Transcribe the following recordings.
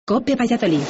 COPE Valladolid.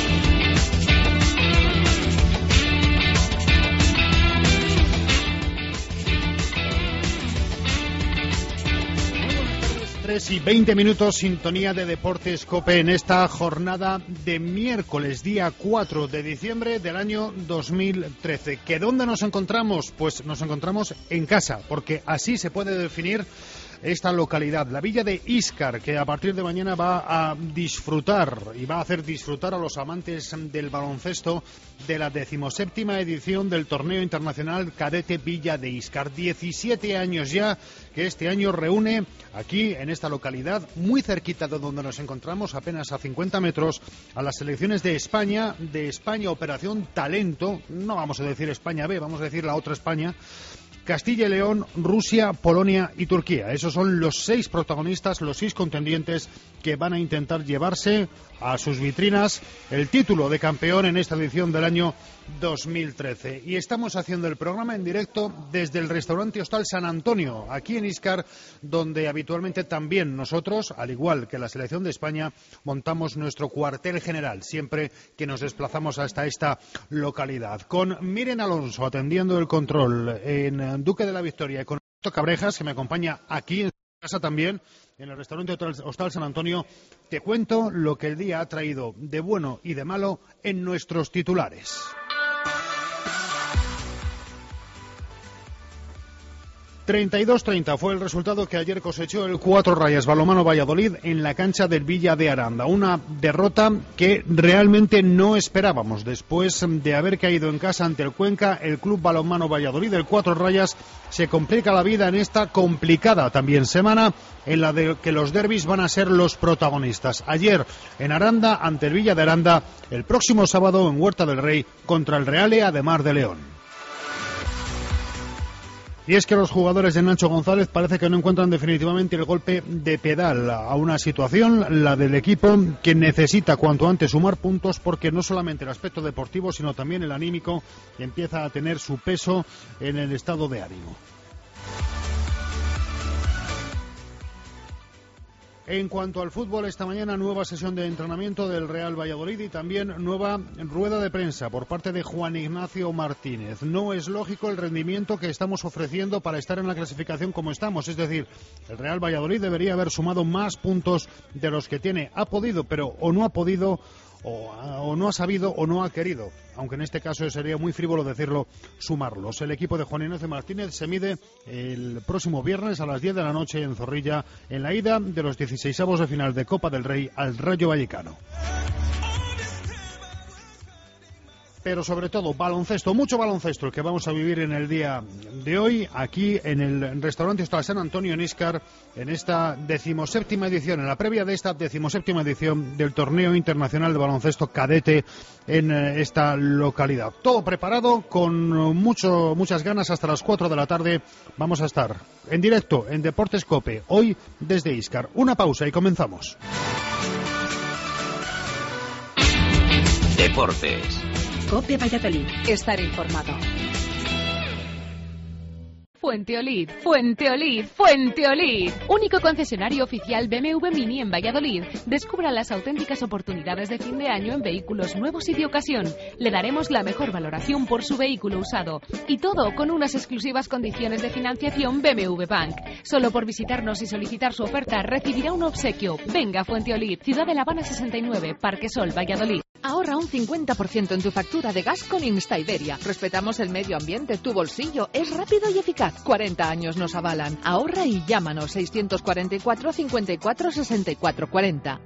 Y 20 minutos, sintonía de Deportes COPE en esta jornada de miércoles, día 4 de diciembre del año 2013. ¿Que dónde nos encontramos? Pues nos encontramos en casa, porque así se puede definir esta localidad, la villa de Íscar, que a partir de mañana va a disfrutar y va a hacer disfrutar a los amantes del baloncesto de la 17ª edición del Torneo Internacional Cadete Villa de Íscar. 17 años ya que este año reúne aquí en esta localidad, muy cerquita de donde nos encontramos, apenas a 50 metros, a las selecciones de España Operación Talento, no vamos a decir España B, vamos a decir la otra España, Castilla y León, Rusia, Polonia y Turquía. Esos son los 6 protagonistas, los 6 contendientes que van a intentar llevarse a sus vitrinas el título de campeón en esta edición del año 2013. Y estamos haciendo el programa en directo desde el restaurante Hostal San Antonio, aquí en Íscar, donde habitualmente también nosotros, al igual que la selección de España, montamos nuestro cuartel general, siempre que nos desplazamos hasta esta localidad. Con Miren Alonso atendiendo el control en Duque de la Victoria y con Cabrejas, que me acompaña aquí en casa también, en el restaurante Hostal San Antonio, te cuento lo que el día ha traído de bueno y de malo en nuestros titulares. 32-30 fue el resultado que ayer cosechó el Cuatro Rayas Balonmano Valladolid en la cancha del Villa de Aranda. Una derrota que realmente no esperábamos. Después de haber caído en casa ante el Cuenca, el Club Balonmano Valladolid, el Cuatro Rayas, se complica la vida en esta complicada también semana en la de que los derbis van a ser los protagonistas. Ayer en Aranda, ante el Villa de Aranda, el próximo sábado en Huerta del Rey contra el Real Ademar de León. Y es que los jugadores de Nacho González parece que no encuentran definitivamente el golpe de pedal a una situación, la del equipo, que necesita cuanto antes sumar puntos, porque no solamente el aspecto deportivo, sino también el anímico empieza a tener su peso en el estado de ánimo. En cuanto al fútbol, esta mañana nueva sesión de entrenamiento del Real Valladolid y también nueva rueda de prensa por parte de Juan Ignacio Martínez. No es lógico el rendimiento que estamos ofreciendo para estar en la clasificación como estamos. Es decir, el Real Valladolid debería haber sumado más puntos de los que tiene. Ha podido, pero o no ha podido, o no ha sabido o no ha querido, aunque en este caso sería muy frívolo decirlo, sumarlos. El equipo de Juan Ignacio Martínez se mide el próximo viernes a las 10 de la noche en Zorrilla, en la ida de los 16avos de final de Copa del Rey al Rayo Vallecano. Pero sobre todo baloncesto, mucho baloncesto el que vamos a vivir en el día de hoy aquí en el restaurante Hostal San Antonio en Íscar, en esta 17ª edición, en la previa de esta 17ª edición del Torneo Internacional de Baloncesto Cadete en esta localidad. Todo preparado con muchas ganas. Hasta las 4 de la tarde vamos a estar en directo en Deportes COPE, hoy desde Íscar. Una pausa y comenzamos. Deportes. COPE Valladolid. Estar informado. Fuenteolid, Fuenteolid, Fuenteolid. Único concesionario oficial BMW Mini en Valladolid. Descubra las auténticas oportunidades de fin de año en vehículos nuevos y de ocasión. Le daremos la mejor valoración por su vehículo usado. Y todo con unas exclusivas condiciones de financiación BMW Bank. Solo por visitarnos y solicitar su oferta recibirá un obsequio. Venga, Fuenteolid, Ciudad de La Habana 69, Parque Sol, Valladolid. Ahorra un 50% en tu factura de gas con Instaiberia. Respetamos el medio ambiente, tu bolsillo. Es rápido y eficaz. 40 años nos avalan. Ahorra y llámanos 644 54 64 40.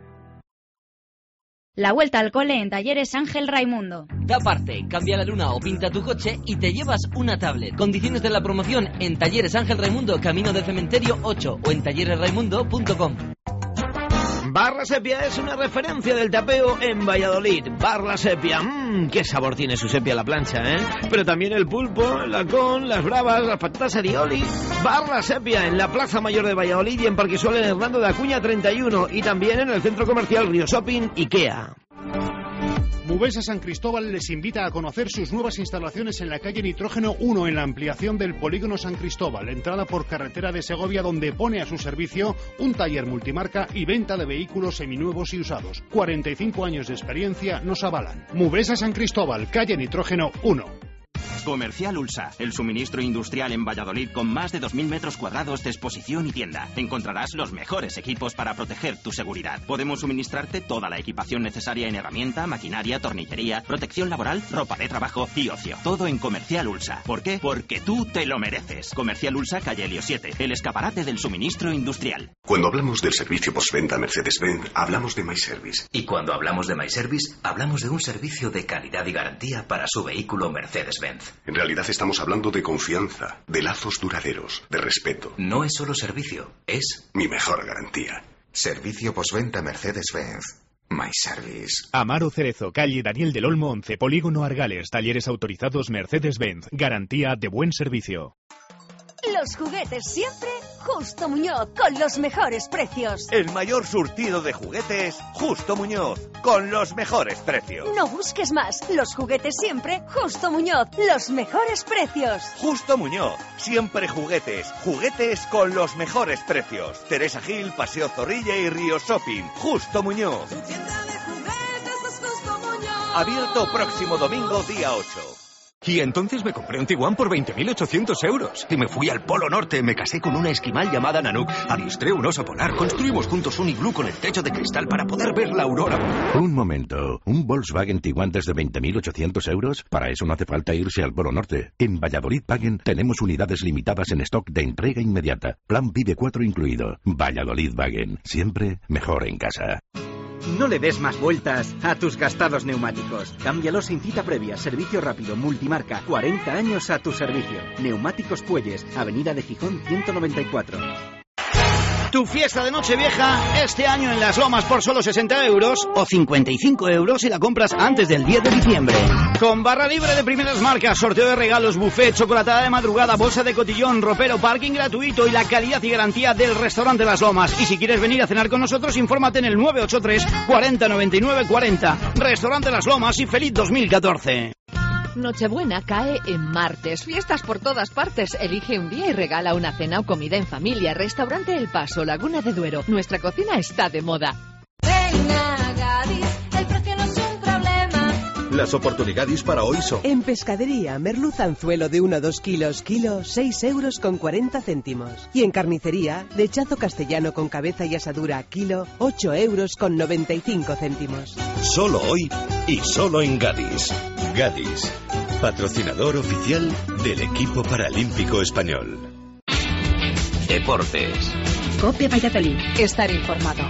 La vuelta al cole en Talleres Ángel Raimundo. Da parte, cambia la luna o pinta tu coche y te llevas una tablet. Condiciones de la promoción en Talleres Ángel Raimundo, Camino del Cementerio 8 o en talleresraimundo.com. Bar La Sepia es una referencia del tapeo en Valladolid. Bar La Sepia, qué sabor tiene su sepia a la plancha, ¿eh? Pero también el pulpo, el lacón, las bravas, las patatas arioli. Bar La Sepia en la Plaza Mayor de Valladolid y en Parquisuel en Hernando de Acuña 31 y también en el Centro Comercial Río Shopping IKEA. Mubesa San Cristóbal les invita a conocer sus nuevas instalaciones en la calle Nitrógeno 1, en la ampliación del Polígono San Cristóbal, entrada por carretera de Segovia, donde pone a su servicio un taller multimarca y venta de vehículos seminuevos y usados. 45 años de experiencia nos avalan. Mubesa San Cristóbal, calle Nitrógeno 1. Comercial Ulsa, el suministro industrial en Valladolid con más de 2.000 metros cuadrados de exposición y tienda. Encontrarás los mejores equipos para proteger tu seguridad. Podemos suministrarte toda la equipación necesaria en herramienta, maquinaria, tornillería, protección laboral, ropa de trabajo y ocio. Todo en Comercial Ulsa. ¿Por qué? Porque tú te lo mereces. Comercial Ulsa, calle Helio 7, el escaparate del suministro industrial. Cuando hablamos del servicio postventa Mercedes-Benz, hablamos de MyService. Y cuando hablamos de MyService, hablamos de un servicio de calidad y garantía para su vehículo Mercedes-Benz. En realidad estamos hablando de confianza, de lazos duraderos, de respeto. No es solo servicio, es mi mejor garantía. Servicio postventa Mercedes-Benz. MyService. Amaro Cerezo, calle Daniel del Olmo 11, Polígono Argales, talleres autorizados Mercedes-Benz. Garantía de buen servicio. Los juguetes siempre Justo Muñoz, con los mejores precios. El mayor surtido de juguetes, Justo Muñoz, con los mejores precios. No busques más, los juguetes siempre Justo Muñoz, los mejores precios. Justo Muñoz, siempre juguetes, juguetes con los mejores precios. Teresa Gil, Paseo Zorrilla y Río Shopping. Justo Muñoz. Tu tienda de juguetes es Justo Muñoz. Abierto próximo domingo, día 8. Y entonces me compré un Tiguan por 20.800 euros. Y me fui al Polo Norte, me casé con una esquimal llamada Nanook, adiestré un oso polar, construimos juntos un iglú con el techo de cristal para poder ver la aurora. Un momento, ¿un Volkswagen Tiguan desde 20.800 euros? Para eso no hace falta irse al Polo Norte. En Valladolid Wagen tenemos unidades limitadas en stock de entrega inmediata. Plan Vive 4 incluido. Valladolid Wagen, siempre mejor en casa. No le des más vueltas a tus gastados neumáticos. Cámbialos sin cita previa. Servicio rápido, multimarca. 40 años a tu servicio. Neumáticos Puelles, Avenida de Gijón 194. Tu fiesta de Nochevieja este año en Las Lomas por solo 60 euros o 55 euros si la compras antes del 10 de diciembre. Con barra libre de primeras marcas, sorteo de regalos, buffet, chocolatada de madrugada, bolsa de cotillón, ropero, parking gratuito y la calidad y garantía del restaurante Las Lomas. Y si quieres venir a cenar con nosotros, infórmate en el 983 40 99 40. Restaurante Las Lomas y feliz 2014. Nochebuena cae en martes. Fiestas por todas partes. Elige un día y regala una cena o comida en familia. Restaurante El Paso, Laguna de Duero. Nuestra cocina está de moda. Venga, Gadis, el precio no es un problema. Las oportunidades para hoy son... En pescadería, merluza anzuelo de 1 a 2 kilos, kilo, 6 euros con 40 céntimos. Y en carnicería, lechazo castellano con cabeza y asadura, kilo, 8 euros con 95 céntimos. Solo hoy y solo en Gadis. Gadis, patrocinador oficial del equipo paralímpico español. Deportes. COPE Valladolid. Estar informado.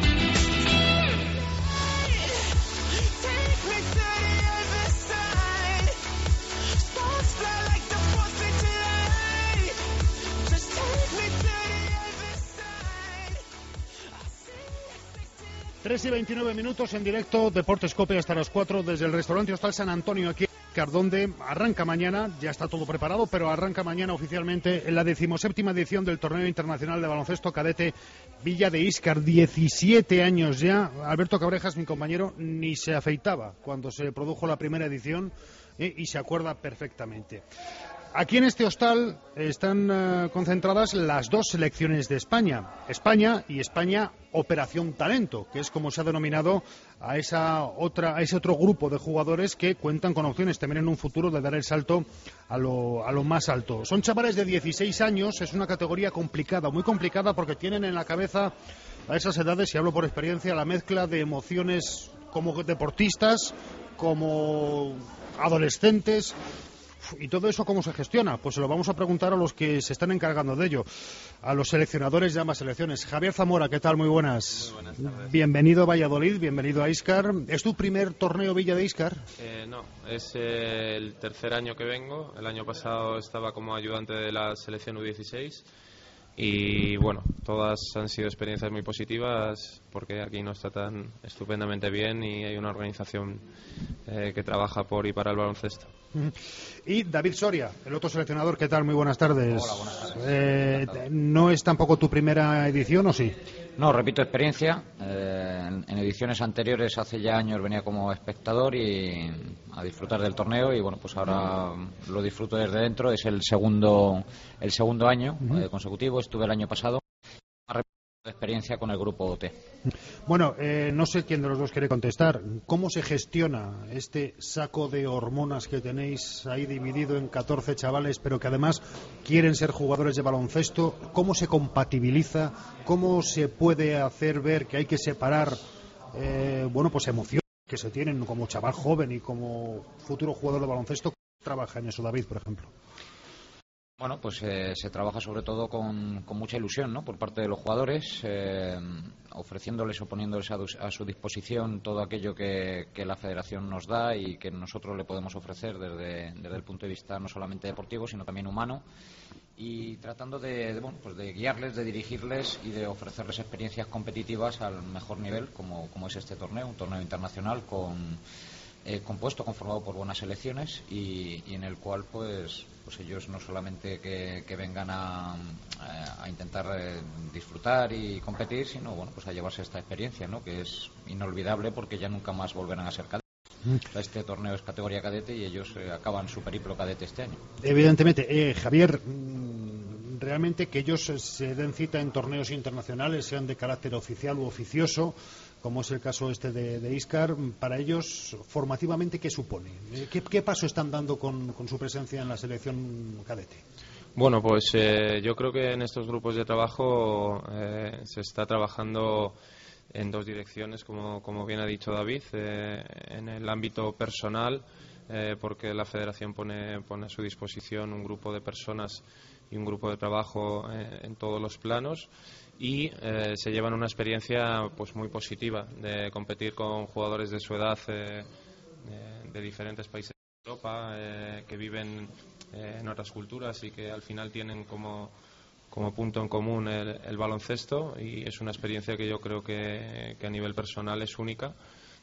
Tres y 29 minutos en directo, Deportes COPE hasta las 4 desde el restaurante Hostal San Antonio aquí en donde arranca mañana, ya está todo preparado, pero arranca mañana oficialmente en la 17ª edición del Torneo Internacional de Baloncesto Cadete Villa de Íscar. 17 años ya. Alberto Cabrejas, mi compañero, ni se afeitaba cuando se produjo la primera edición y se acuerda perfectamente. Aquí en este hostal están concentradas las dos selecciones de España. España y España Operación Talento, que es como se ha denominado a ese otro grupo de jugadores que cuentan con opciones también en un futuro de dar el salto a lo más alto. Son chavales de 16 años, es una categoría complicada, muy complicada, porque tienen en la cabeza a esas edades, y hablo por experiencia, la mezcla de emociones como deportistas, como adolescentes. ¿Y todo eso cómo se gestiona? Pues se lo vamos a preguntar a los que se están encargando de ello, a los seleccionadores de ambas selecciones. Javier Zamora, ¿qué tal? Muy buenas. Muy buenas tardes. Bienvenido a Valladolid, bienvenido a Íscar. ¿Es tu primer torneo Villa de Íscar? No, es el tercer año que vengo. El año pasado estaba como ayudante de la selección U16 y bueno, todas han sido experiencias muy positivas porque aquí nos tratan estupendamente bien y hay una organización que trabaja por y para el baloncesto. Y David Soria, el otro seleccionador, ¿qué tal? Muy buenas tardes. Hola, buenas tardes. ¿No es tampoco tu primera edición o sí? No, repito experiencia. En ediciones anteriores, hace ya años, venía como espectador y a disfrutar del torneo, y bueno, pues ahora lo disfruto desde dentro. Es el segundo año consecutivo. Estuve el año pasado. Experiencia con el grupo OT. Bueno, no sé quién de los dos quiere contestar. ¿Cómo se gestiona este saco de hormonas que tenéis ahí dividido en 14 chavales, pero que además quieren ser jugadores de baloncesto? ¿Cómo se compatibiliza? ¿Cómo se puede hacer ver que hay que separar pues emociones que se tienen como chaval joven y como futuro jugador de baloncesto? ¿Cómo trabaja en eso, David, por ejemplo? Bueno, pues se trabaja sobre todo con mucha ilusión, ¿no?, por parte de los jugadores, ofreciéndoles o poniéndoles a su disposición todo aquello que la Federación nos da y que nosotros le podemos ofrecer desde el punto de vista no solamente deportivo, sino también humano, y tratando de guiarles, de dirigirles y de ofrecerles experiencias competitivas al mejor nivel, como es este torneo, un torneo internacional compuesto, conformado por buenas selecciones y en el cual pues ellos no solamente que vengan a intentar disfrutar y competir, sino pues a llevarse esta experiencia, ¿no?, que es inolvidable porque ya nunca más volverán a ser cadetes. Este torneo es categoría cadete y ellos acaban su periplo cadete este año. Evidentemente, Javier, realmente que ellos se den cita en torneos internacionales, sean de carácter oficial u oficioso, como es el caso este de Íscar, para ellos formativamente, ¿qué supone? ¿Qué paso están dando con su presencia en la selección cadete? Bueno, pues yo creo que en estos grupos de trabajo se está trabajando en dos direcciones, como bien ha dicho David, en el ámbito personal, porque la Federación pone a su disposición un grupo de personas y un grupo de trabajo en todos los planos, y se llevan una experiencia pues muy positiva de competir con jugadores de su edad de diferentes países de Europa, que viven en otras culturas y que al final tienen como punto en común el baloncesto, y es una experiencia que yo creo que a nivel personal es única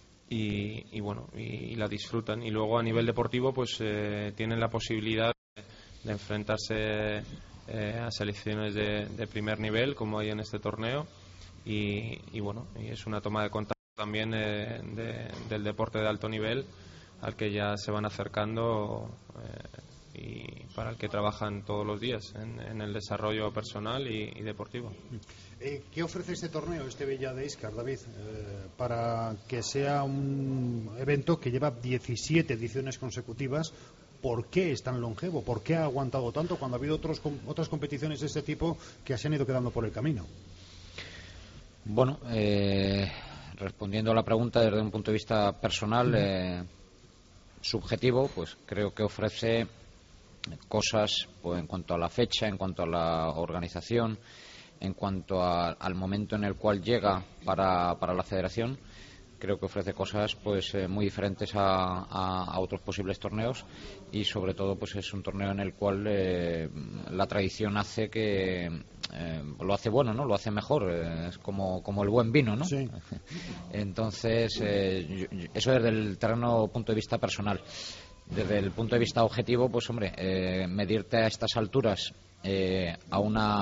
y la disfrutan, y luego a nivel deportivo pues tienen la posibilidad de enfrentarse a selecciones de primer nivel como hay en este torneo, y es una toma de contacto también del deporte de alto nivel al que ya se van acercando y para el que trabajan todos los días en el desarrollo personal y deportivo. ¿Qué ofrece este torneo, este Villa de Íscar, David, para que sea un evento que lleva 17 ediciones consecutivas? ¿Por qué es tan longevo? ¿Por qué ha aguantado tanto cuando ha habido otras competiciones de este tipo que se han ido quedando por el camino? Bueno, respondiendo a la pregunta desde un punto de vista personal, subjetivo, pues creo que ofrece cosas pues, en cuanto a la fecha, en cuanto a la organización, en cuanto al momento en el cual llega para la Federación. Creo que ofrece cosas pues muy diferentes a otros posibles torneos, y sobre todo pues es un torneo en el cual la tradición hace que lo hace bueno, ¿no? Lo hace mejor, es como el buen vino, ¿no? Sí. Entonces eso desde el punto de vista personal. Desde el punto de vista objetivo, pues hombre, medirte a estas alturas a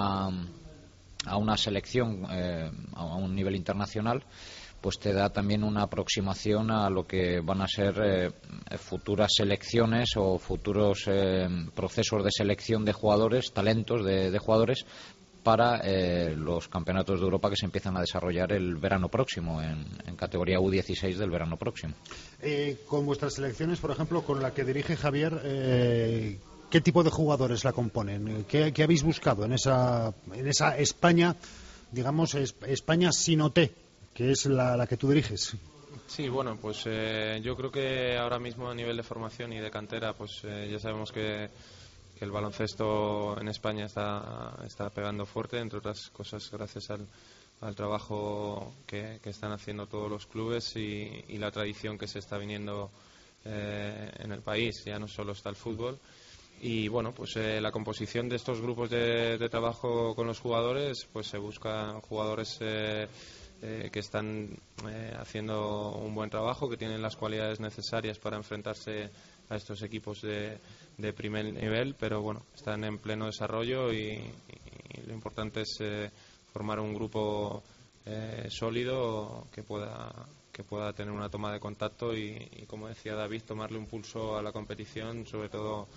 una selección a un nivel internacional, pues te da también una aproximación a lo que van a ser futuras selecciones o futuros procesos de selección de jugadores, talentos de jugadores para los campeonatos de Europa que se empiezan a desarrollar el verano próximo, en categoría U16 del verano próximo. Con vuestras selecciones, por ejemplo, con la que dirige Javier, ¿qué tipo de jugadores la componen? ¿Qué habéis buscado en esa España, digamos, España sin OT, que es la que tú diriges? Sí, bueno, pues yo creo que ahora mismo a nivel de formación y de cantera, pues ya sabemos que el baloncesto en España está pegando fuerte, entre otras cosas gracias al trabajo que están haciendo todos los clubes y la tradición que se está viniendo en el país. Ya no solo está el fútbol. Y bueno, pues la composición de estos grupos de trabajo con los jugadores, pues se buscan jugadores que están haciendo un buen trabajo, que tienen las cualidades necesarias para enfrentarse a estos equipos de primer nivel, pero bueno, están en pleno desarrollo y lo importante es formar un grupo sólido que pueda tener una toma de contacto y como decía David, tomarle un pulso a la competición, sobre todo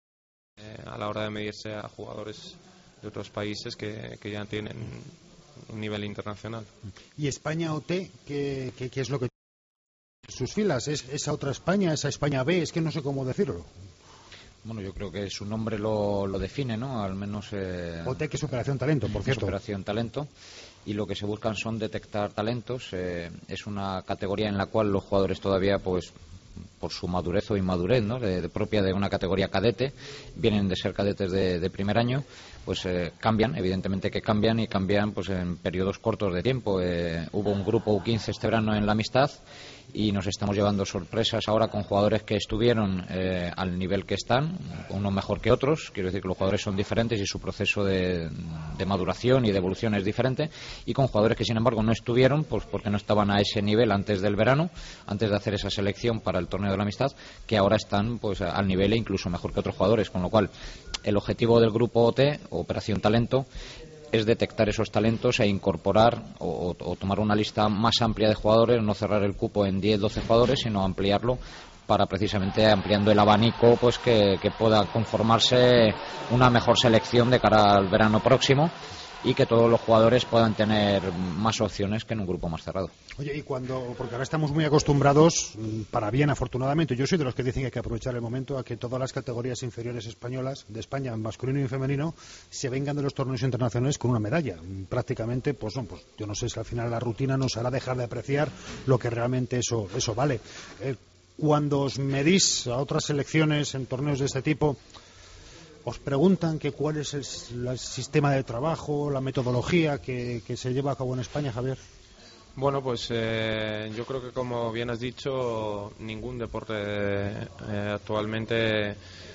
a la hora de medirse a jugadores de otros países que ya tienen un nivel internacional. ¿Y España OT qué es lo que sus filas? ¿Es esa otra España, esa España B? Es que no sé cómo decirlo. Bueno, yo creo que su nombre lo define, ¿no? Al menos... OT, que es Operación Talento, por cierto. Es Operación Talento. Y lo que se buscan son detectar talentos. Es una categoría en la cual los jugadores todavía, pues, por su madurez o inmadurez, ¿no? Propia de una categoría cadete, vienen de ser cadetes de primer año, pues cambian, evidentemente que cambian, y cambian pues en periodos cortos de tiempo. Hubo un grupo U15 este verano en la Amistad, y nos estamos llevando sorpresas ahora con jugadores que estuvieron al nivel que están, unos mejor que otros. Quiero decir que los jugadores son diferentes y su proceso de maduración y de evolución es diferente, y con jugadores que sin embargo no estuvieron pues porque no estaban a ese nivel antes del verano, antes de hacer esa selección para el torneo de la Amistad, que ahora están pues al nivel e incluso mejor que otros jugadores, con lo cual el objetivo del grupo OT, Operación Talento, es detectar esos talentos e incorporar o tomar una lista más amplia de jugadores, no cerrar el cupo en 10-12 jugadores, sino ampliarlo para precisamente ampliando el abanico, pues que pueda conformarse una mejor selección de cara al verano próximo, y que todos los jugadores puedan tener más opciones que en un grupo más cerrado. Oye, y porque ahora estamos muy acostumbrados, para bien afortunadamente, yo soy de los que dicen que hay que aprovechar el momento a que todas las categorías inferiores españolas, de España, masculino y femenino, se vengan de los torneos internacionales con una medalla. Prácticamente, pues yo no sé si al final la rutina nos hará dejar de apreciar lo que realmente eso vale. Cuando os medís a otras selecciones en torneos de este tipo, ¿os preguntan que cuál es el sistema de trabajo, la metodología que se lleva a cabo en España, Javier? Bueno, pues yo creo que, como bien has dicho, ningún deporte actualmente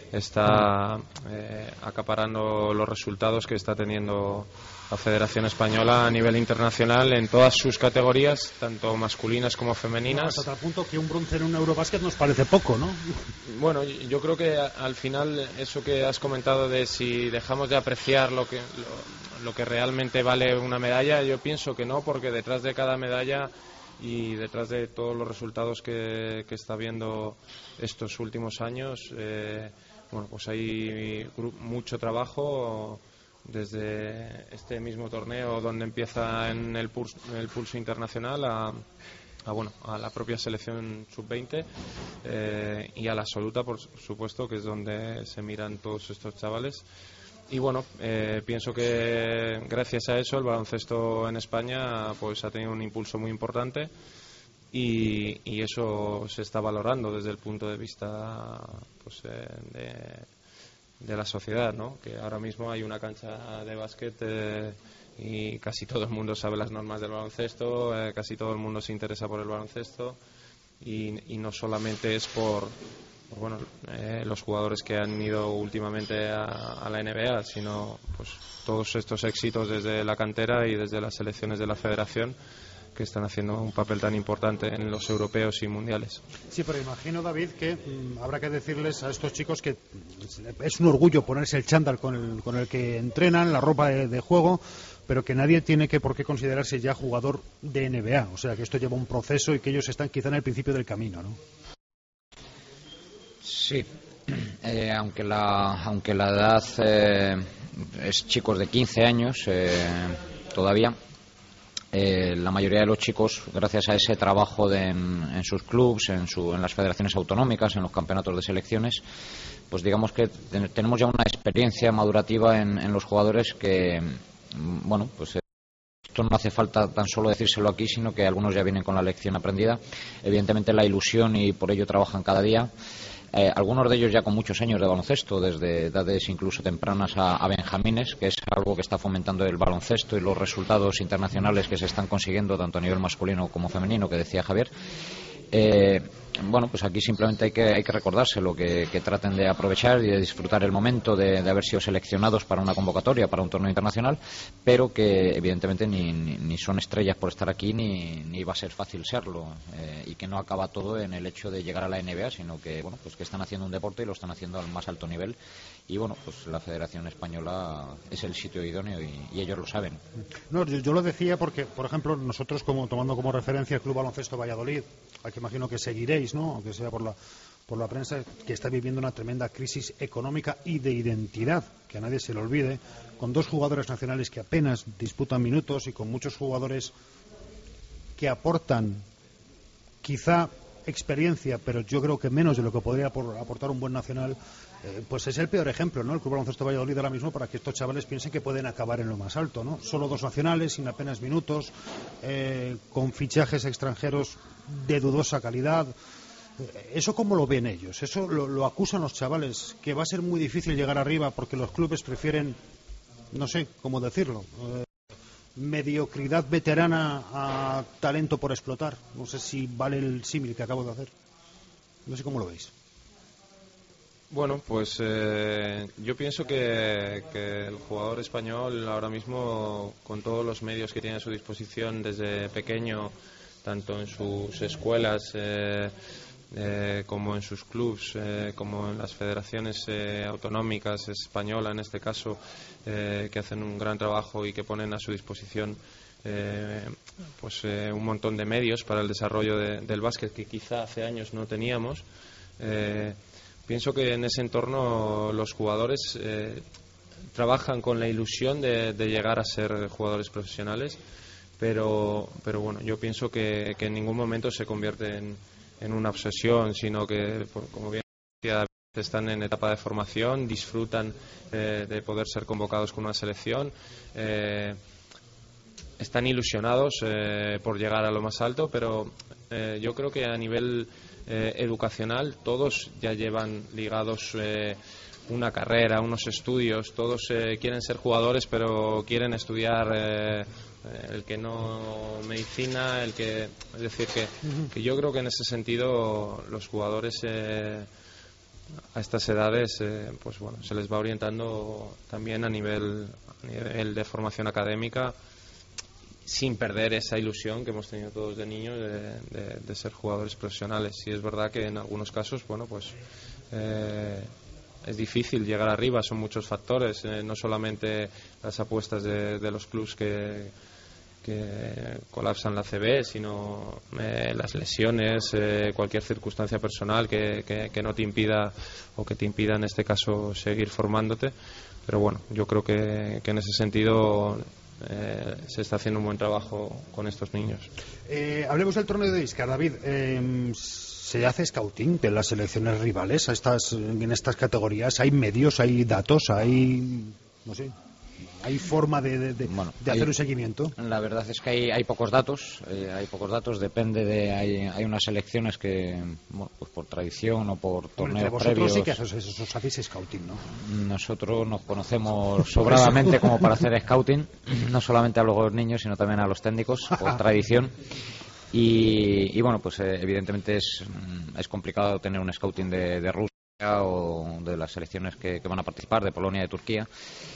está acaparando los resultados que está teniendo la Federación Española a nivel internacional en todas sus categorías, tanto masculinas como femeninas. Hasta tal punto que un bronce en un Eurobasket nos parece poco, ¿no? Bueno, yo creo que al final eso que has comentado de si dejamos de apreciar lo que realmente vale una medalla, yo pienso que no, porque detrás de cada medalla y detrás de todos los resultados que está viendo estos últimos años, bueno, pues hay mucho trabajo desde este mismo torneo, donde empieza en el pulso internacional, a la propia selección sub-20 y a la absoluta, por supuesto, que es donde se miran todos estos chavales. Y bueno, pienso que gracias a eso el baloncesto en España pues ha tenido un impulso muy importante, y eso se está valorando desde el punto de vista pues de la sociedad, ¿no? Que ahora mismo hay una cancha de básquet y casi todo el mundo sabe las normas del baloncesto, casi todo el mundo se interesa por el baloncesto, y no solamente es por los jugadores que han ido últimamente a la NBA, sino pues todos estos éxitos desde la cantera y desde las selecciones de la federación, que están haciendo un papel tan importante en los europeos y mundiales. Sí, pero imagino, David, que habrá que decirles a estos chicos que es un orgullo ponerse el chándal con el que entrenan, la ropa de juego, pero que nadie tiene por qué considerarse ya jugador de NBA. O sea, que esto lleva un proceso y que ellos están quizá en el principio del camino, ¿no? Sí, aunque la edad es chicos de 15 años todavía, la mayoría de los chicos, gracias a ese trabajo en sus clubs, en las federaciones autonómicas, en los campeonatos de selecciones, pues digamos que tenemos ya una experiencia madurativa en los jugadores que, bueno, pues esto no hace falta tan solo decírselo aquí, sino que algunos ya vienen con la lección aprendida. Evidentemente la ilusión, y por ello trabajan cada día. Algunos de ellos ya con muchos años de baloncesto, desde edades incluso tempranas a benjamines, que es algo que está fomentando el baloncesto y los resultados internacionales que se están consiguiendo tanto a nivel masculino como femenino, que decía Javier. bueno, pues aquí simplemente hay que recordárselo, que traten de aprovechar y de disfrutar el momento de haber sido seleccionados para una convocatoria, para un torneo internacional, pero que evidentemente ni son estrellas por estar aquí, ni va a ser fácil serlo, y que no acaba todo en el hecho de llegar a la NBA, sino que, bueno, pues que están haciendo un deporte y lo están haciendo al más alto nivel, y bueno, pues la Federación Española es el sitio idóneo y ellos lo saben. No, yo lo decía porque, por ejemplo, nosotros tomando como referencia el Club Baloncesto Valladolid, al que imagino que seguiréis, ¿no?, aunque sea por la prensa, que está viviendo una tremenda crisis económica y de identidad, que a nadie se le olvide, con 2 jugadores nacionales que apenas disputan minutos y con muchos jugadores que aportan quizá experiencia, pero yo creo que menos de lo que podría aportar un buen nacional. Pues es el peor ejemplo, ¿no?, el Club Baloncesto Valladolid ahora mismo, para que estos chavales piensen que pueden acabar en lo más alto, ¿no? Solo 2 nacionales, sin apenas minutos, con fichajes extranjeros de dudosa calidad. ¿Eso cómo lo ven ellos? Eso lo acusan los chavales, que va a ser muy difícil llegar arriba porque los clubes prefieren, no sé cómo decirlo, mediocridad veterana a talento por explotar. No sé si vale el símil que acabo de hacer. No sé cómo lo veis. Bueno, pues yo pienso que el jugador español ahora mismo, con todos los medios que tiene a su disposición desde pequeño, tanto en sus escuelas como en sus clubs, como en las federaciones autonómicas, española en este caso, que hacen un gran trabajo y que ponen a su disposición un montón de medios para el desarrollo del básquet que quizá hace años no teníamos. Pienso que en ese entorno los jugadores trabajan con la ilusión de llegar a ser jugadores profesionales, pero bueno, yo pienso que en ningún momento se convierte en una obsesión, sino que, como bien decía, están en etapa de formación, disfrutan de poder ser convocados con una selección, están ilusionados por llegar a lo más alto, pero yo creo que a nivel educacional todos ya llevan ligados una carrera, unos estudios, todos quieren ser jugadores pero quieren estudiar, el que no medicina, es decir que yo creo que en ese sentido los jugadores a estas edades pues bueno, se les va orientando también a nivel de formación académica, sin perder esa ilusión que hemos tenido todos de niños de ser jugadores profesionales. Y es verdad que en algunos casos, bueno, pues es difícil llegar arriba, son muchos factores, no solamente las apuestas de los clubs que colapsan la CB, sino las lesiones, cualquier circunstancia personal que no te impida, o que te impida en este caso seguir formándote. Pero bueno, yo creo que en ese sentido se está haciendo un buen trabajo con estos niños. Hablemos del torneo de ISCAR, David. ¿Se hace scouting de las selecciones rivales en estas categorías? ¿Hay medios, hay datos, hay forma de hacer un seguimiento? La verdad es que hay pocos datos, depende de... Hay unas selecciones que, bueno, pues por tradición o por torneos previos... Sí que os hacéis scouting, ¿no? Nosotros nos conocemos sobradamente como para hacer scouting, no solamente a los niños, sino también a los técnicos, por tradición. Y bueno, pues evidentemente es complicado tener un scouting de Rusia o de las selecciones que van a participar, de Polonia, de Turquía.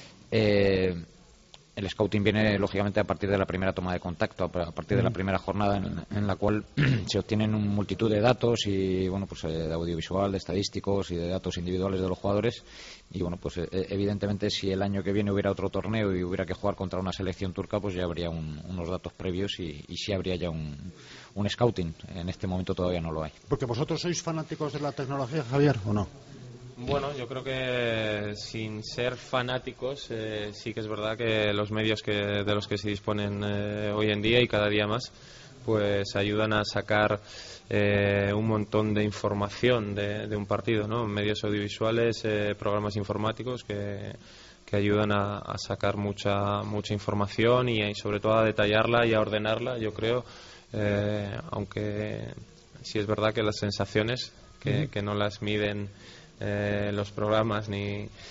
El scouting viene lógicamente a partir de la primera toma de contacto, a partir de la primera jornada en la cual se obtienen una multitud de datos y bueno, pues de audiovisual, de estadísticos y de datos individuales de los jugadores. Y bueno, pues evidentemente si el año que viene hubiera otro torneo y hubiera que jugar contra una selección turca, pues ya habría unos datos previos y sí habría ya un scouting. En este momento todavía no lo hay. Porque vosotros sois fanáticos de la tecnología, Javier, ¿o no? Bueno, yo creo que sin ser fanáticos, sí que es verdad que los medios de los que se disponen hoy en día y cada día más, pues ayudan a sacar un montón de información de un partido, ¿no? Medios audiovisuales, programas informáticos que ayudan a sacar mucha información y sobre todo a detallarla y a ordenarla, yo creo, aunque sí es verdad que las sensaciones que no las miden los programas ni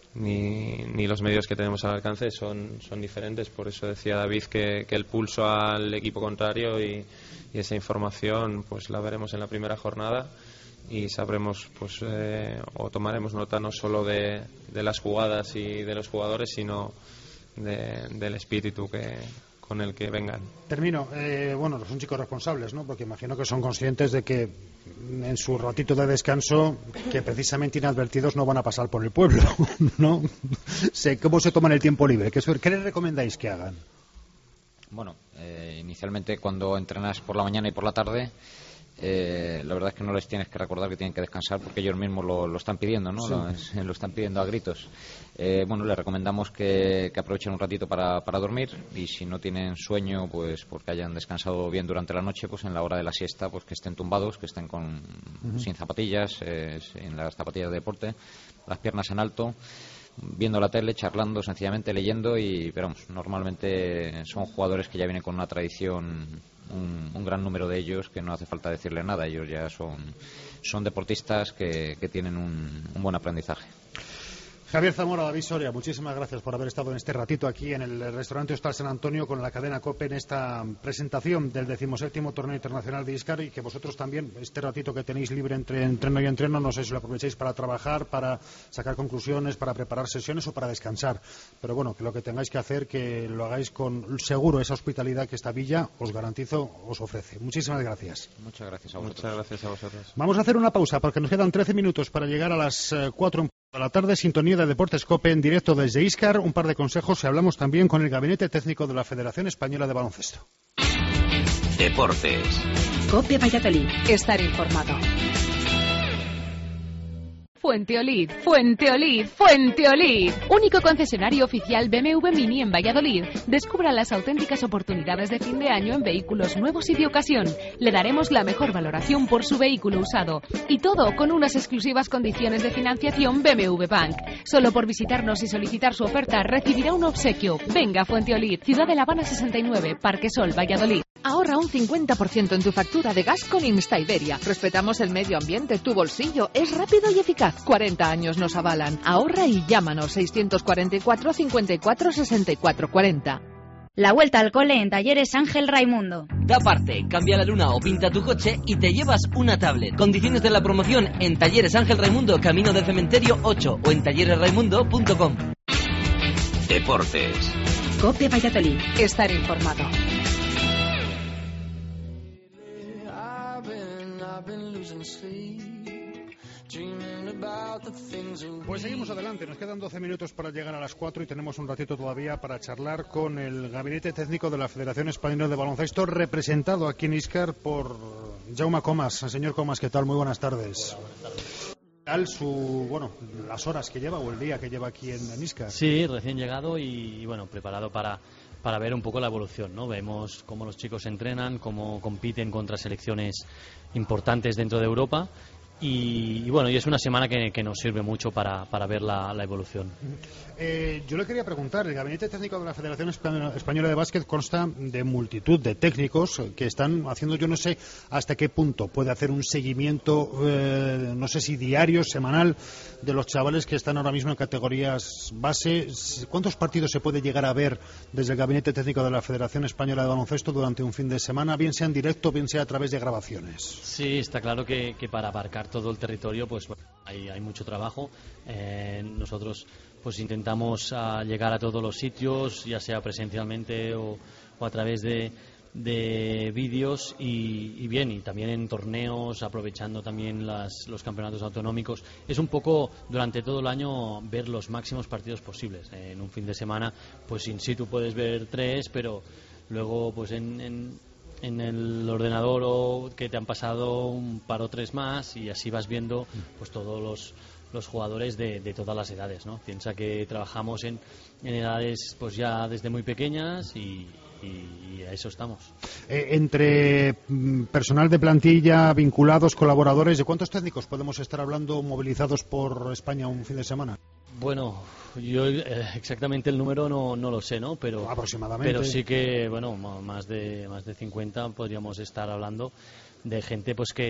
ni los medios que tenemos al alcance son diferentes. Por eso decía David que el pulso al equipo contrario y esa información pues la veremos en la primera jornada y sabremos pues o tomaremos nota no solo de las jugadas y de los jugadores, sino del espíritu con el que vengan. Termino. Bueno, son chicos responsables, ¿no? Porque imagino que son conscientes de que en su ratito de descanso, que precisamente inadvertidos no van a pasar por el pueblo, ¿no? ¿Cómo se toman el tiempo libre? ¿Qué les recomendáis que hagan? Bueno, inicialmente cuando entrenas por la mañana y por la tarde, la verdad es que no les tienes que recordar que tienen que descansar porque ellos mismos lo están pidiendo, ¿no? Sí. Lo están pidiendo a gritos. Bueno, les recomendamos que aprovechen un ratito para dormir, y si no tienen sueño, pues porque hayan descansado bien durante la noche, pues en la hora de la siesta, pues que estén tumbados, que estén sin zapatillas, sin las zapatillas de deporte, las piernas en alto, viendo la tele, charlando, sencillamente leyendo, pero vamos, normalmente son jugadores que ya vienen con una tradición, un gran número de ellos, que no hace falta decirle nada, ellos ya son deportistas que tienen un buen aprendizaje. Javier Zamora, David Soria, muchísimas gracias por haber estado en este ratito aquí en el restaurante Hostal San Antonio con la cadena COPE en esta presentación del 17º Torneo Internacional de ISCAR, y que vosotros también, este ratito que tenéis libre entre entreno y entreno, no sé si lo aprovechéis para trabajar, para sacar conclusiones, para preparar sesiones o para descansar. Pero bueno, que lo que tengáis que hacer, que lo hagáis con seguro esa hospitalidad que esta villa, os garantizo, os ofrece. Muchísimas gracias. Muchas gracias a vosotros. Muchas gracias a vosotros. Vamos a hacer una pausa porque nos quedan 13 minutos para llegar a las 4 de la tarde. Sintonía de Deportes COPE en directo desde ISCAR. Un par de consejos y hablamos también con el Gabinete Técnico de la Federación Española de Baloncesto. Deportes. COPE Valladolid. Estar informado. Fuenteolid, Fuenteolid, Fuenteolid. Único concesionario oficial BMW Mini en Valladolid. Descubra las auténticas oportunidades de fin de año en vehículos nuevos y de ocasión. Le daremos la mejor valoración por su vehículo usado. Y todo con unas exclusivas condiciones de financiación BMW Bank. Solo por visitarnos y solicitar su oferta recibirá un obsequio. Venga, Fuenteolid, Ciudad de La Habana 69, Parque Sol, Valladolid. Ahorra un 50% en tu factura de gas con Instaiberia. Respetamos el medio ambiente, tu bolsillo es rápido y eficaz. 40 años nos avalan. Ahorra y llámanos 644 54 64 40. La vuelta al cole en Talleres Ángel Raimundo. Da parte, cambia la luna o pinta tu coche y te llevas una tablet. Condiciones de la promoción en Talleres Ángel Raimundo, Camino del Cementerio 8 o en talleresraimundo.com. Deportes. COPE Valladolid. Estar informado. Pues seguimos adelante, nos quedan 12 minutos para llegar a las 4 y tenemos un ratito todavía para charlar con el Gabinete Técnico de la Federación Española de Baloncesto, representado aquí en ISCAR por Jaume Comas. Señor Comas, ¿qué tal? Muy buenas tardes. Las horas que lleva o el día que lleva aquí en ISCAR. Sí, recién llegado y bueno, preparado para ver un poco la evolución, ¿no? Vemos cómo los chicos entrenan, cómo compiten contra selecciones importantes dentro de Europa. Y bueno, y es una semana que nos sirve mucho para ver la evolución. Yo le quería preguntar, el Gabinete Técnico de la Federación Española de Básquet consta de multitud de técnicos que están haciendo, yo no sé hasta qué punto puede hacer un seguimiento, no sé si diario, semanal, de los chavales que están ahora mismo en categorías base. ¿Cuántos partidos se puede llegar a ver desde el Gabinete Técnico de la Federación Española de Baloncesto durante un fin de semana, bien sea en directo, bien sea a través de grabaciones? Sí, está claro que para abarcar todo el territorio pues bueno, hay mucho trabajo. Nosotros pues intentamos llegar a todos los sitios, ya sea presencialmente o a través de vídeos y también en torneos, aprovechando también los campeonatos autonómicos. Es un poco durante todo el año ver los máximos partidos posibles. En un fin de semana pues in situ puedes ver 3, pero luego pues en el ordenador o que te han pasado un par o 3 más, y así vas viendo pues todos los jugadores de todas las edades, ¿no? Piensa que trabajamos en edades pues ya desde muy pequeñas y a eso estamos. Entre personal de plantilla, vinculados, colaboradores, ¿de cuántos técnicos podemos estar hablando movilizados por España un fin de semana? Bueno, yo exactamente el número no lo sé, ¿no? Pero aproximadamente. Pero sí que, bueno, más de 50 podríamos estar hablando de gente pues que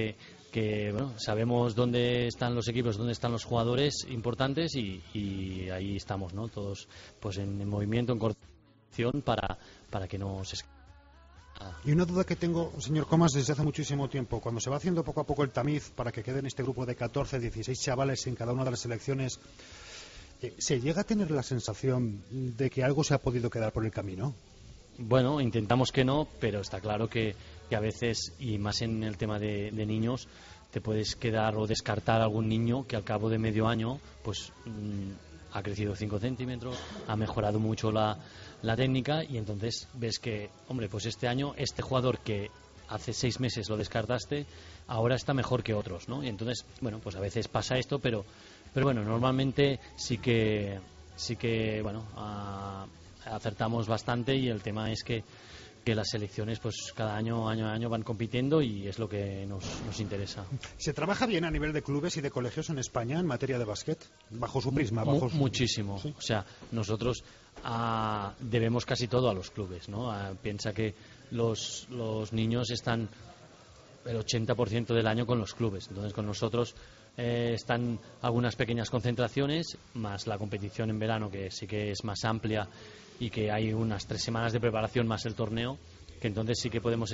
bueno, sabemos dónde están los equipos, dónde están los jugadores importantes y ahí estamos, ¿no? Todos pues en movimiento, en coordinación para que no se escape. Y una duda que tengo, señor Comas, desde hace muchísimo tiempo, cuando se va haciendo poco a poco el tamiz para que quede en este grupo de 14, 16 chavales en cada una de las selecciones, ¿se llega a tener la sensación de que algo se ha podido quedar por el camino? Bueno, intentamos que no, pero está claro que a veces, y más en el tema de niños, te puedes quedar o descartar algún niño que al cabo de medio año pues ha crecido 5 centímetros, ha mejorado mucho la técnica, y entonces ves que, hombre, pues este año este jugador que hace 6 meses lo descartaste, ahora está mejor que otros, ¿no? Y entonces, bueno, pues a veces pasa esto, pero bueno, normalmente sí que bueno, acertamos bastante, y el tema es que las selecciones pues cada año a año van compitiendo, y es lo que nos interesa. ¿Se trabaja bien a nivel de clubes y de colegios en España en materia de básquet? Bajo su prisma. Muchísimo. ¿Sí? O sea, nosotros debemos casi todo a los clubes, ¿no? Piensa que los niños están el 80% del año con los clubes. Entonces con nosotros están algunas pequeñas concentraciones, más la competición en verano, que sí que es más amplia y que hay unas 3 semanas de preparación más el torneo, que entonces sí que podemos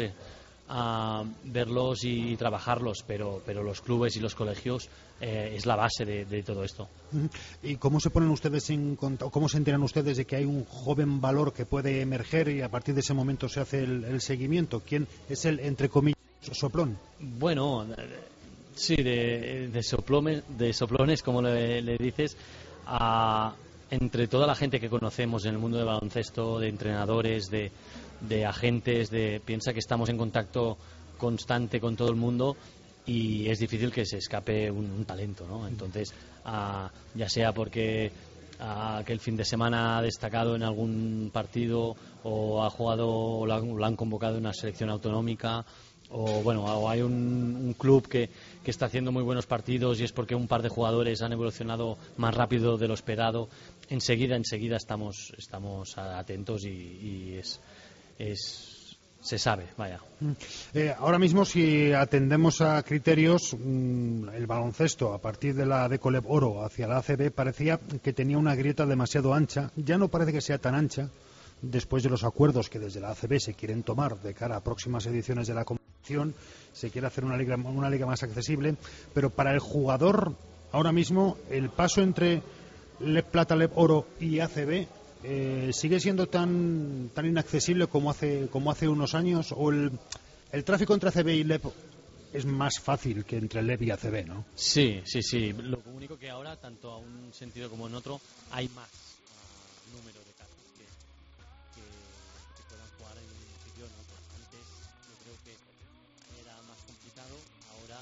verlos y trabajarlos, pero los clubes y los colegios es la base de todo esto. ¿Y cómo se ponen ustedes cómo se enteran ustedes de que hay un joven valor que puede emerger y a partir de ese momento se hace el seguimiento? ¿Quién es el, entre comillas, soplón? Bueno, sí, de soplones, como le dices, entre toda la gente que conocemos en el mundo del baloncesto, de entrenadores, de agentes, piensa que estamos en contacto constante con todo el mundo, y es difícil que se escape un talento, ¿no? Entonces, ya sea porque que el fin de semana ha destacado en algún partido, o ha jugado, o lo han convocado en una selección autonómica, o bueno, o hay un club que está haciendo muy buenos partidos y es porque un par de jugadores han evolucionado más rápido de lo esperado, enseguida estamos atentos, y se sabe, vaya. Ahora mismo, si atendemos a criterios, el baloncesto a partir de la Decoleb Oro hacia la ACB parecía que tenía una grieta demasiado ancha. Ya no parece que sea tan ancha después de los acuerdos que desde la ACB se quieren tomar de cara a próximas ediciones de la competición. Se quiere hacer una liga más accesible, pero para el jugador ahora mismo el paso entre LEB Plata, LEB Oro y ACB sigue siendo tan inaccesible como hace unos años, o el tráfico entre ACB y LEB es más fácil que entre LEB y ACB, ¿no? Sí. Lo único que ahora, tanto a un sentido como en otro, hay más número de casos que puedan jugar en un sitio, ¿no? Pues antes yo creo que era más complicado, ahora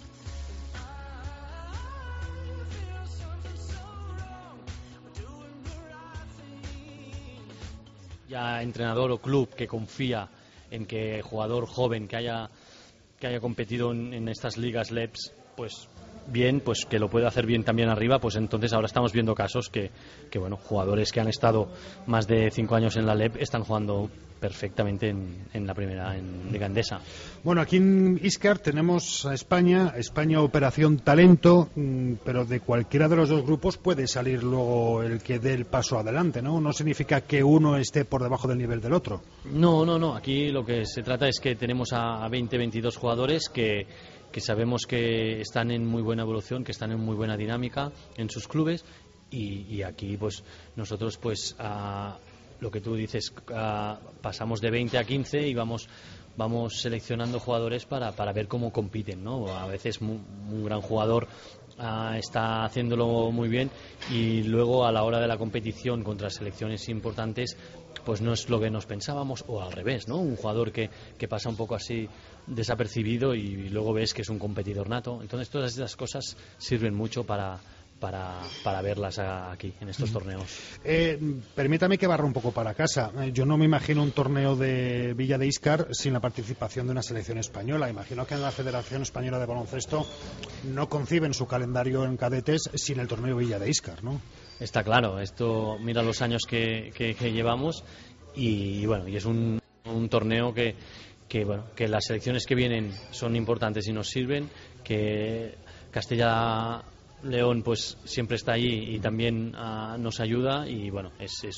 ya entrenador o club que confía en que jugador joven que haya competido en estas ligas LEBs, pues bien, pues que lo puede hacer bien también arriba, pues entonces ahora estamos viendo casos que bueno, jugadores que han estado más de 5 años en la LEB están jugando perfectamente en la primera, en Liga Endesa. Bueno, aquí en Iscar tenemos a España Operación Talento, pero de cualquiera de los dos grupos puede salir luego el que dé el paso adelante, ¿no? No significa que uno esté por debajo del nivel del otro. No, aquí lo que se trata es que tenemos a 22 jugadores que sabemos que están en muy buena evolución, que están en muy buena dinámica en sus clubes, y aquí pues nosotros pues lo que tú dices, pasamos de 20 a 15 y vamos seleccionando jugadores para ver cómo compiten, ¿no? A veces un gran jugador está haciéndolo muy bien, y luego a la hora de la competición contra selecciones importantes pues no es lo que nos pensábamos, o al revés, ¿no? Un jugador que pasa un poco así desapercibido y luego ves que es un competidor nato. Entonces todas estas cosas sirven mucho para verlas aquí en estos torneos. Permítame que barra un poco para casa. Yo no me imagino un torneo de Villa de Íscar sin la participación de una selección española. Imagino que en la Federación Española de Baloncesto no conciben su calendario en cadetes sin el torneo Villa de Íscar, ¿no? Está claro, esto mira los años que llevamos, y bueno, y es un torneo que que las selecciones que vienen son importantes y nos sirven, que Castilla-León pues siempre está allí y también nos ayuda, y bueno,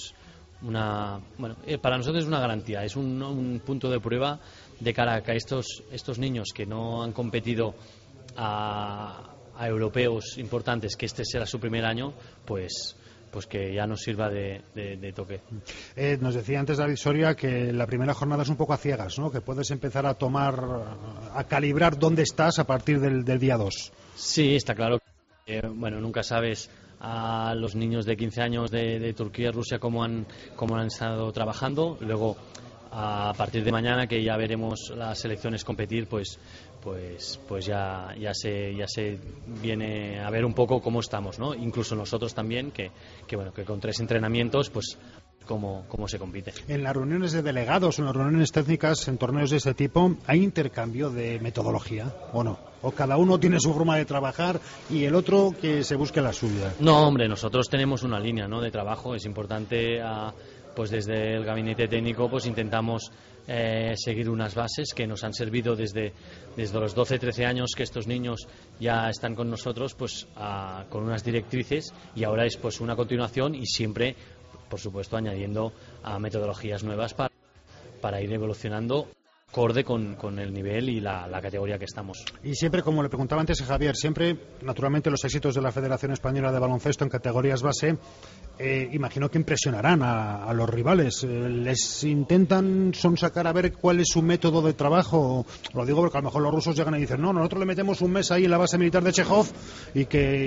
para nosotros es una garantía, es un punto de prueba de cara a que estos niños que no han competido a europeos importantes, que este será su primer año, pues que ya nos sirva de toque. Nos decía antes David Soria que la primera jornada es un poco a ciegas, ¿no? Que puedes empezar a calibrar dónde estás a partir del día 2. Sí, está claro. Nunca sabes a los niños de 15 años de Turquía y Rusia cómo han estado trabajando. Luego, a partir de mañana, que ya veremos las selecciones competir, pues ya se viene a ver un poco cómo estamos, ¿no? Incluso nosotros también, que con 3 entrenamientos, pues cómo se compite. En las reuniones de delegados, en las reuniones técnicas, en torneos de este tipo, ¿hay intercambio de metodología o no? ¿O cada uno tiene su forma de trabajar y el otro que se busque la suya? No, hombre, nosotros tenemos una línea, ¿no?, de trabajo. Es importante, pues desde el gabinete técnico pues intentamos seguir unas bases que nos han servido desde los 12-13 años que estos niños ya están con nosotros, pues con unas directrices, y ahora es pues una continuación, y siempre, por supuesto, añadiendo metodologías nuevas para ir evolucionando acorde con el nivel y la categoría que estamos. Y siempre, como le preguntaba antes a Javier, siempre, naturalmente, los éxitos de la Federación Española de Baloncesto en categorías base, imagino que impresionarán a los rivales. ¿Les intentan sonsacar a ver cuál es su método de trabajo? Lo digo porque a lo mejor los rusos llegan y dicen, no, nosotros le metemos un mes ahí en la base militar de Chejov y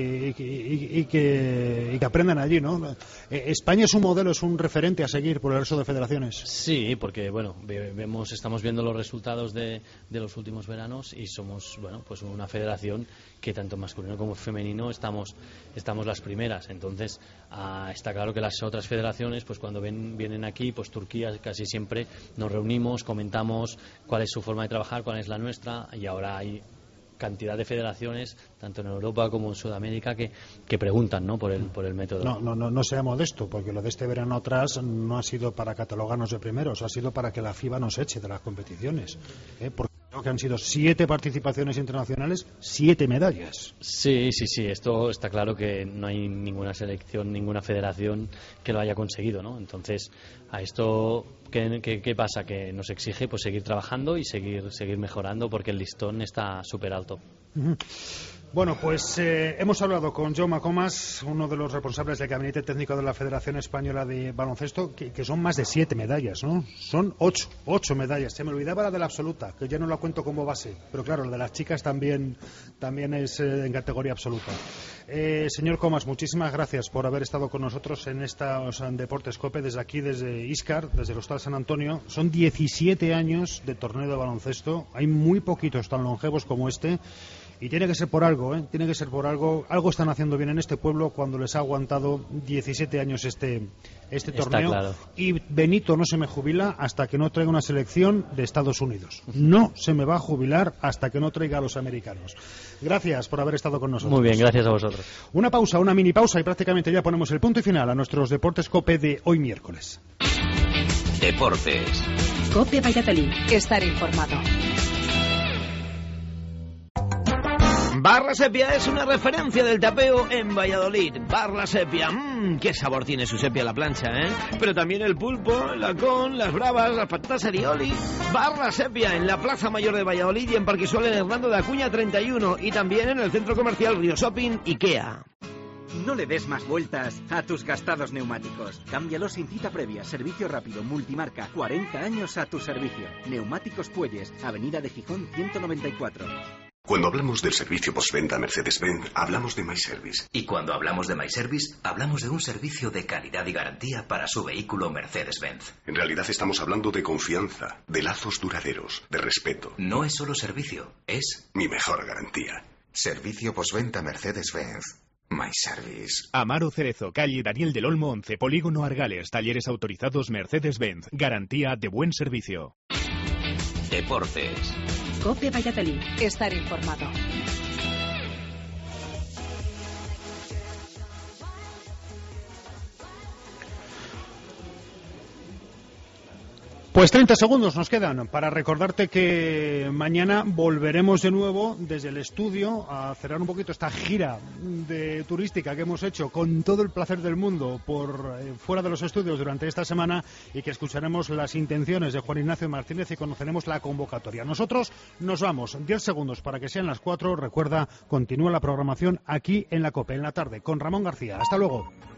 que aprendan allí, ¿no? ¿España es un modelo, es un referente a seguir por el resto de federaciones? Sí, porque, estamos viendo los resultados de los últimos veranos, y somos pues una federación que tanto masculino como femenino estamos las primeras. Entonces está claro que las otras federaciones, pues cuando vienen aquí, pues Turquía, casi siempre nos reunimos, comentamos cuál es su forma de trabajar, cuál es la nuestra, y ahora hay cantidad de federaciones, tanto en Europa como en Sudamérica, que preguntan, ¿no?, por el método. No sea modesto, porque lo de este verano atrás no ha sido para catalogarnos de primeros, ha sido para que la FIBA nos eche de las competiciones, porque creo que han sido 7 participaciones internacionales, 7 medallas. Sí, esto está claro que no hay ninguna selección, ninguna federación que lo haya conseguido, ¿no? Entonces, a esto, ¿qué pasa? Que nos exige pues seguir trabajando y seguir mejorando, porque el listón está súper alto. Uh-huh. Bueno, pues hemos hablado con Jaume Comas, uno de los responsables del gabinete técnico de la Federación Española de Baloncesto, que son más de 7 medallas, ¿no? Son 8 medallas. Se me olvidaba la de la absoluta, que ya no la cuento como base, pero claro, la de las chicas también es en categoría absoluta. Señor Comas, muchísimas gracias por haber estado con nosotros en Deportes COPE, desde aquí, desde Íscar, desde el Hostal San Antonio. Son 17 años de torneo de baloncesto, hay muy poquitos tan longevos como este. Y tiene que ser por algo, tiene que ser por algo. Algo están haciendo bien en este pueblo cuando les ha aguantado 17 años este torneo. Claro. Y Benito no se me jubila hasta que no traiga una selección de Estados Unidos. No se me va a jubilar hasta que no traiga a los americanos. Gracias por haber estado con nosotros. Muy bien, gracias a vosotros. Una pausa, una mini pausa, y prácticamente ya ponemos el punto y final a nuestros Deportes COPE de hoy miércoles. Deportes. COPE Valladolid. Estar informado. Bar La Sepia es una referencia del tapeo en Valladolid. Bar La Sepia, qué sabor tiene su sepia a la plancha, ¿eh? Pero también el pulpo, el lacón, las bravas, las patatas arioli. Bar La Sepia en la Plaza Mayor de Valladolid y en Parquisuel en Hernando de Acuña 31, y también en el Centro Comercial Río Shopping IKEA. No le des más vueltas a tus gastados neumáticos. Cámbialos sin cita previa. Servicio rápido, multimarca. 40 años a tu servicio. Neumáticos Puelles, Avenida de Gijón 194. Cuando hablamos del servicio postventa Mercedes-Benz, hablamos de MyService. Y cuando hablamos de MyService, hablamos de un servicio de calidad y garantía para su vehículo Mercedes-Benz. En realidad estamos hablando de confianza, de lazos duraderos, de respeto. No es solo servicio, es mi mejor garantía. Servicio postventa Mercedes-Benz. MyService. Amaro Cerezo, calle Daniel del Olmo 11, Polígono Argales, talleres autorizados Mercedes-Benz. Garantía de buen servicio. Deportes. COPE Valladolid. Estar informado. Pues 30 segundos nos quedan para recordarte que mañana volveremos de nuevo desde el estudio a cerrar un poquito esta gira turística que hemos hecho con todo el placer del mundo por fuera de los estudios durante esta semana, y que escucharemos las intenciones de Juan Ignacio Martínez y conoceremos la convocatoria. Nosotros nos vamos, 10 segundos para que sean las 4. Recuerda, continúa la programación aquí en la COPE en la tarde con Ramón García. Hasta luego.